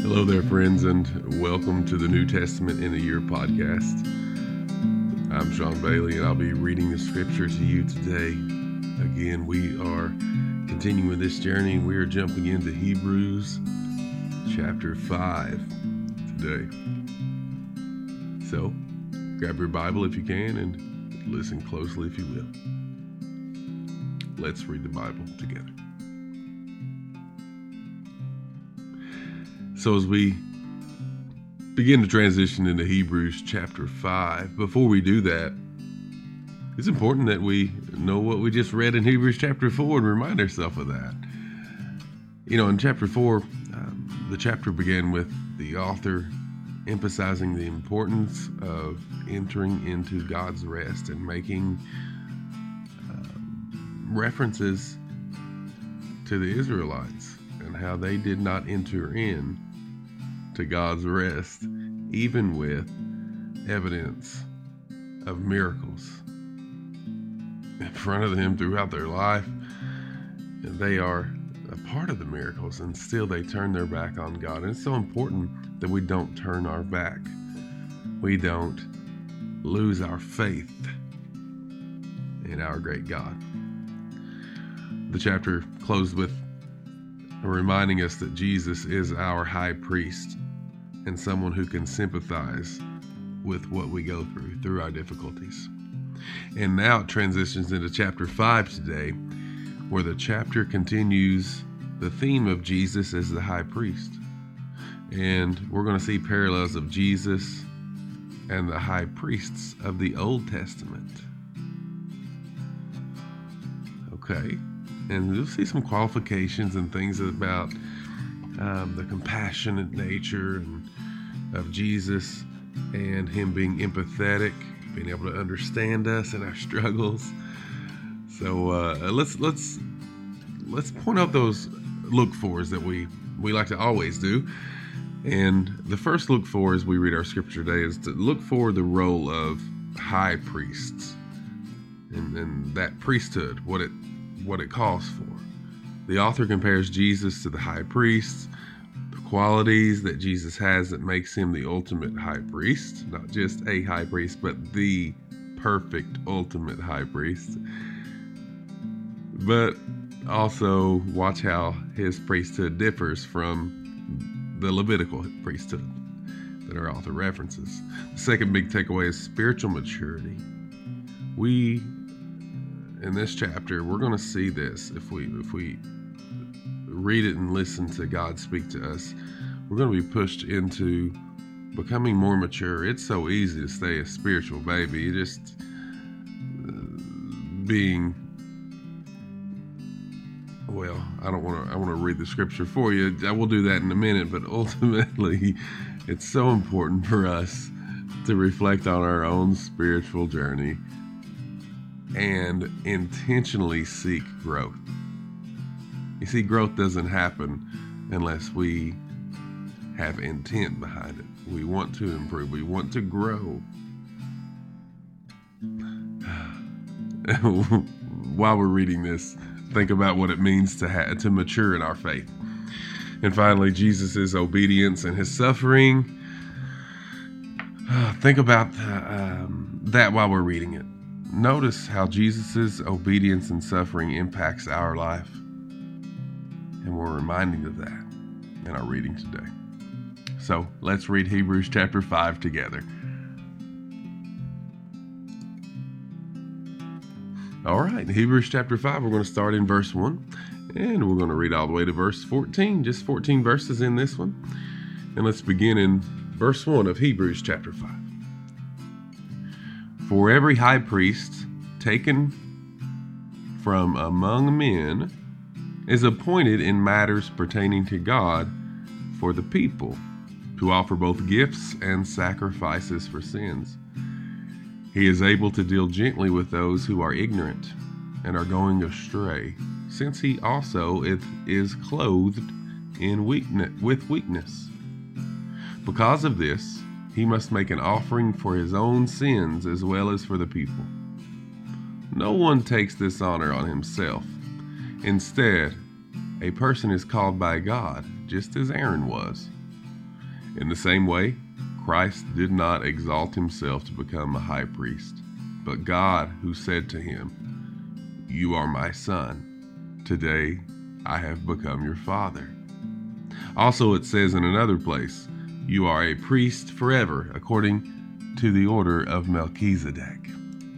Hello there, friends, and welcome to the New Testament in a Year podcast. I'm Sean Bailey, and I'll be reading the scripture to you today. Again, we are continuing this journey, and we are jumping into Hebrews chapter 5 today. So, grab your Bible if you can, and listen closely if you will. Let's read the Bible together. So as we begin to transition into Hebrews chapter 5, before we do that, it's important that we know what we just read in Hebrews chapter 4 and remind ourselves of that. In chapter 4, the chapter began with the author emphasizing the importance of entering into God's rest and making references to the Israelites and how they did not enter in to God's rest, even with evidence of miracles in front of them throughout their life. They are a part of the miracles, and still they turn their back on God. And it's so important that we don't turn our back. We don't lose our faith in our great God. The chapter closed with reminding us that Jesus is our high priest and someone who can sympathize with what we go through our difficulties. And now it transitions into chapter 5 today, where the chapter continues the theme of Jesus as the high priest. And we're going to see parallels of Jesus and the high priests of the Old Testament. Okay. And you'll see some qualifications and things about the compassionate nature of Jesus, and him being empathetic, being able to understand us and our struggles. So let's point out those look-fors that we like to always do. And the first look-for as we read our scripture today is to look for the role of high priests and that priesthood, what it calls for. The author compares Jesus to the high priest, the qualities that Jesus has that makes him the ultimate high priest, not just a high priest, but the perfect ultimate high priest. But also watch how his priesthood differs from the Levitical priesthood that our author references. The second big takeaway is spiritual maturity. In this chapter, we're going to see this. If we read it and listen to God speak to us, we're going to be pushed into becoming more mature. It's so easy to stay a spiritual baby, just being, well, I want to read the scripture for you. I will do that in a minute, but ultimately, it's so important for us to reflect on our own spiritual journey and intentionally seek growth. You see, growth doesn't happen unless we have intent behind it. We want to improve. We want to grow. While we're reading this, think about what it means to mature in our faith. And finally, Jesus' obedience and his suffering. Think about that while we're reading it. Notice how Jesus' obedience and suffering impacts our life. And we're reminded of that in our reading today. So let's read Hebrews chapter 5 together. All right, Hebrews chapter 5, we're going to start in verse 1. And we're going to read all the way to verse 14. Just 14 verses in this one. And let's begin in verse 1 of Hebrews chapter 5. For every high priest taken from among men is appointed in matters pertaining to God for the people, to offer both gifts and sacrifices for sins. He is able to deal gently with those who are ignorant and are going astray, since he also is clothed with weakness. Because of this, he must make an offering for his own sins as well as for the people. No one takes this honor on himself. Instead, a person is called by God, just as Aaron was. In the same way, Christ did not exalt himself to become a high priest, but God who said to him, "You are my son. Today I have become your father." Also, it says in another place, "You are a priest forever, according to the order of Melchizedek."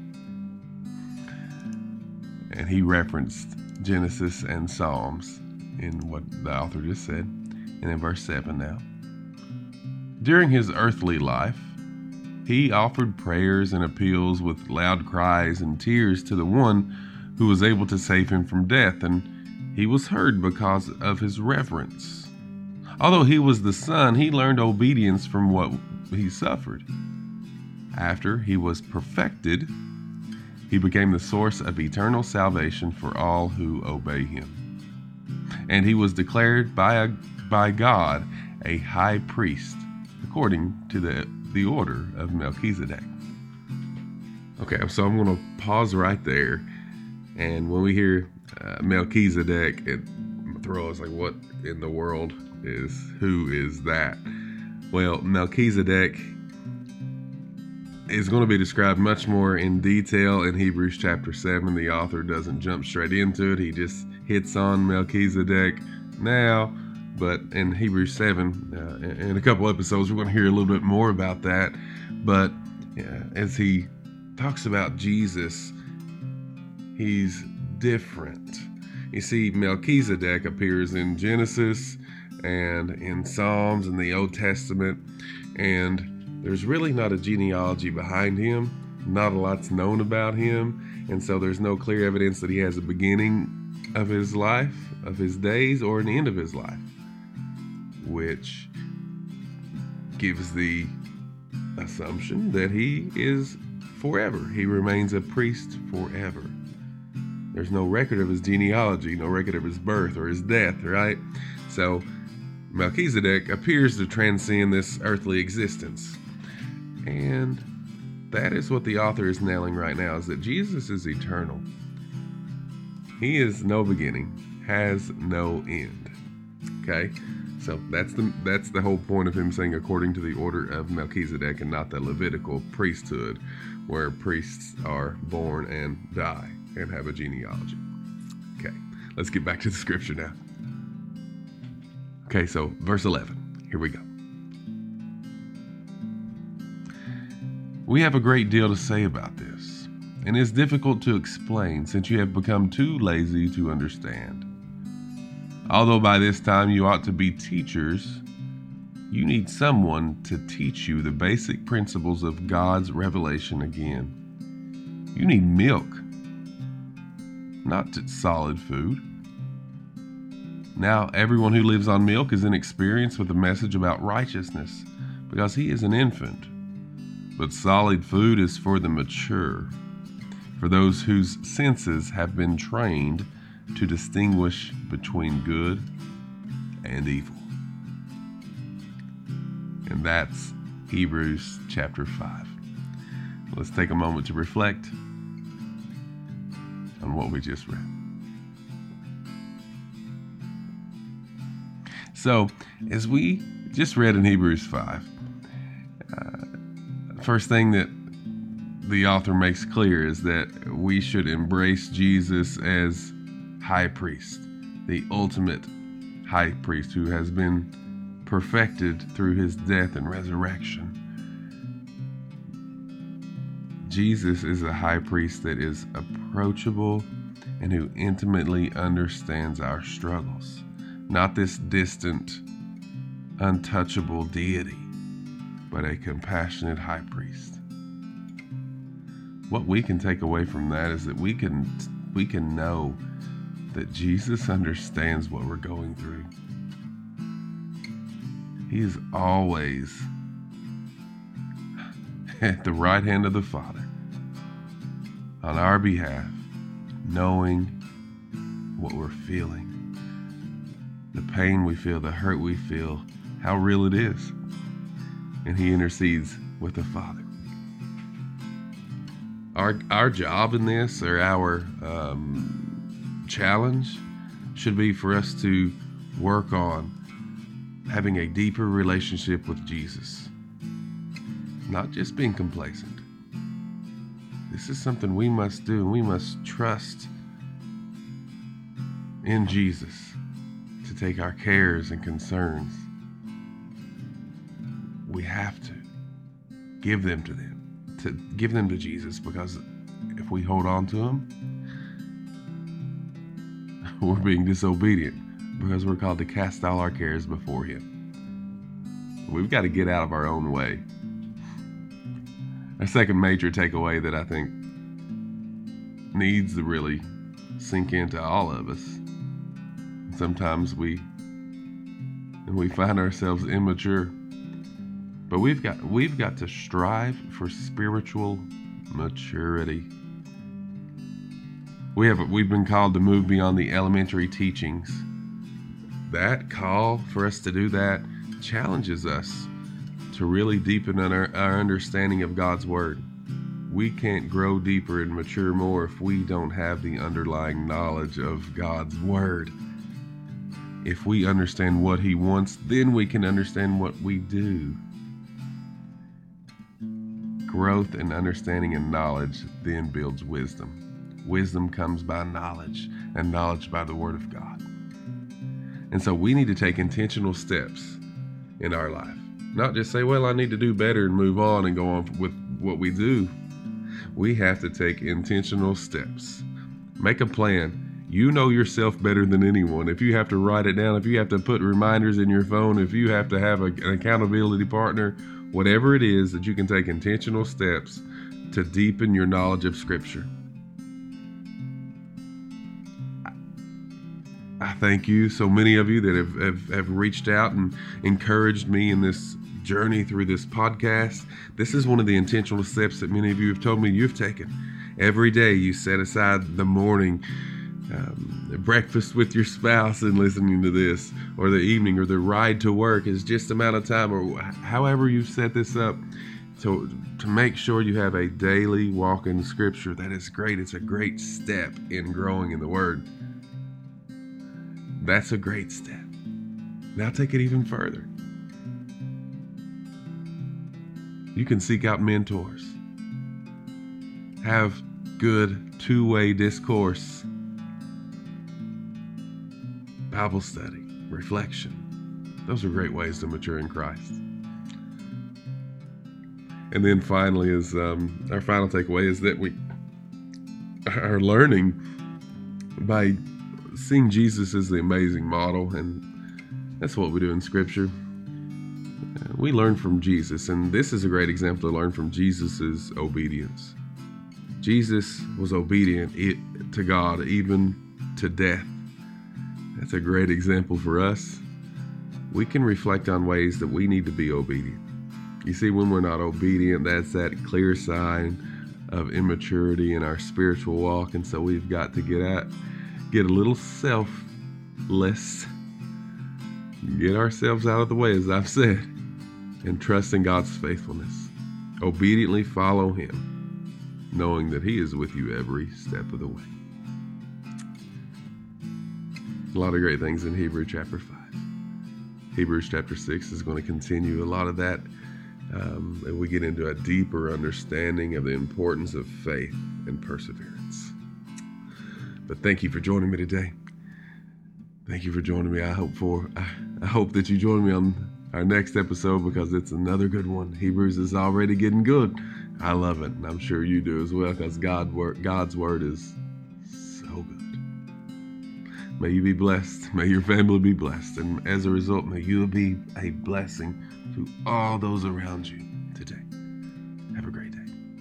And he referenced Genesis and Psalms in what the author just said. And in verse 7 now. During his earthly life, he offered prayers and appeals with loud cries and tears to the one who was able to save him from death, and he was heard because of his reverence. Although he was the Son, he learned obedience from what he suffered. After he was perfected, he became the source of eternal salvation for all who obey him. And he was declared by God a high priest, according to the order of Melchizedek. Okay, so I'm going to pause right there. And when we hear Melchizedek, it throws like, what in the world who is that? Well, Melchizedek is going to be described much more in detail in Hebrews chapter 7. The author doesn't jump straight into it. He just hits on Melchizedek now. But in Hebrews 7, in a couple episodes, we're going to hear a little bit more about that. But as he talks about Jesus, he's different. You see, Melchizedek appears in Genesis and in Psalms in the Old Testament, and there's really not a genealogy behind him. Not a lot's known about him, and so there's no clear evidence that he has a beginning of his life, of his days, or an end of his life, which gives the assumption that he is forever. He remains a priest forever. There's no record of his genealogy, no record of his birth or his death, right? So Melchizedek appears to transcend this earthly existence. And that is what the author is nailing right now, is that Jesus is eternal. He is no beginning, has no end. Okay? So that's the whole point of him saying according to the order of Melchizedek, and not the Levitical priesthood, where priests are born and die and have a genealogy. Okay, let's get back to the scripture now. Okay, so verse 11. Here we go. We have a great deal to say about this, and it's difficult to explain since you have become too lazy to understand. Although by this time you ought to be teachers, you need someone to teach you the basic principles of God's revelation again. You need milk, not solid food. Now, everyone who lives on milk is inexperienced with the message about righteousness, because he is an infant. But solid food is for the mature, for those whose senses have been trained to distinguish between good and evil. And that's Hebrews chapter 5. Let's take a moment to reflect on what we just read. So, as we just read in Hebrews 5, first thing that the author makes clear is that we should embrace Jesus as high priest, the ultimate high priest who has been perfected through his death and resurrection. Jesus is a high priest that is approachable and who intimately understands our struggles, not this distant, untouchable deity, but a compassionate high priest. What we can take away from that is that we can know that Jesus understands what we're going through. He is always at the right hand of the Father on our behalf, knowing what we're feeling, the pain we feel, the hurt we feel, how real it is. And he intercedes with the Father. Our job in this, or our challenge, should be for us to work on having a deeper relationship with Jesus, not just being complacent. This is something we must do, and we must trust in Jesus to take our cares and concerns. We have to give them to Jesus, because if we hold on to them, we're being disobedient, because we're called to cast all our cares before Him. We've got to get out of our own way. A second major takeaway that I think needs to really sink into all of us. Sometimes we find ourselves immature, but we've got to strive for spiritual maturity. We've been called to move beyond the elementary teachings. That call for us to do that challenges us to really deepen our understanding of God's Word. We can't grow deeper and mature more if we don't have the underlying knowledge of God's Word. If we understand what He wants, then we can understand what we do. Growth and understanding and knowledge then builds wisdom. Wisdom comes by knowledge, and knowledge by the Word of God. And so we need to take intentional steps in our life. Not just say, well, I need to do better and move on and go on with what we do. We have to take intentional steps. Make a plan. You know yourself better than anyone. If you have to write it down, if you have to put reminders in your phone, if you have to have an accountability partner, whatever it is, that you can take intentional steps to deepen your knowledge of Scripture. I thank you, so many of you that have reached out and encouraged me in this journey through this podcast. This is one of the intentional steps that many of you have told me you've taken. Every day you set aside the morning breakfast with your spouse and listening to this, or the evening, or the ride to work is just amount of time, or however you've set this up to make sure you have a daily walk in Scripture. That is great. It's a great step in growing in the Word. That's a great step. Now take it even further. You can seek out mentors. Have good two-way discourse. Bible study, reflection. Those are great ways to mature in Christ. And then finally, is our final takeaway is that we are learning by seeing Jesus as the amazing model, and that's what we do in Scripture. We learn from Jesus, and this is a great example to learn from Jesus' obedience. Jesus was obedient to God, even to death. That's a great example for us. We can reflect on ways that we need to be obedient. You see, when we're not obedient, that's that clear sign of immaturity in our spiritual walk, and so we've got to get a little selfless, get ourselves out of the way, as I've said, and trust in God's faithfulness. Obediently follow Him, knowing that He is with you every step of the way. A lot of great things in Hebrews chapter 5. Hebrews chapter 6 is going to continue a lot of that. And we get into a deeper understanding of the importance of faith and perseverance. But thank you for joining me today. Thank you for joining me. I hope that you join me on our next episode, because it's another good one. Hebrews is already getting good. I love it, and I'm sure you do as well, because God's word is so good. May you be blessed. May your family be blessed. And as a result, may you be a blessing to all those around you today. Have a great day.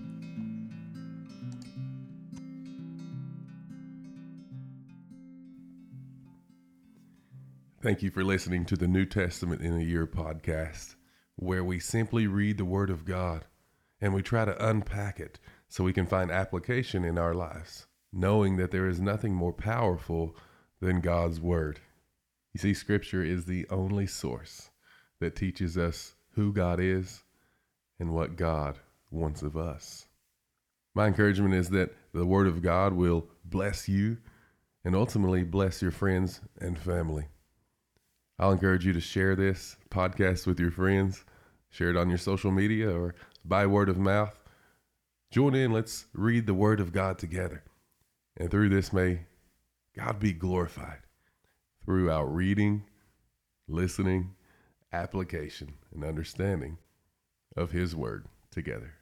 Thank you for listening to the New Testament in a Year podcast, where we simply read the Word of God and we try to unpack it so we can find application in our lives, knowing that there is nothing more powerful than God's Word. You see, Scripture is the only source that teaches us who God is and what God wants of us. My encouragement is that the Word of God will bless you and ultimately bless your friends and family. I'll encourage you to share this podcast with your friends, share it on your social media or by word of mouth. Join in. Let's read the Word of God together. And through this, may God be glorified through our reading, listening, application, and understanding of His Word together.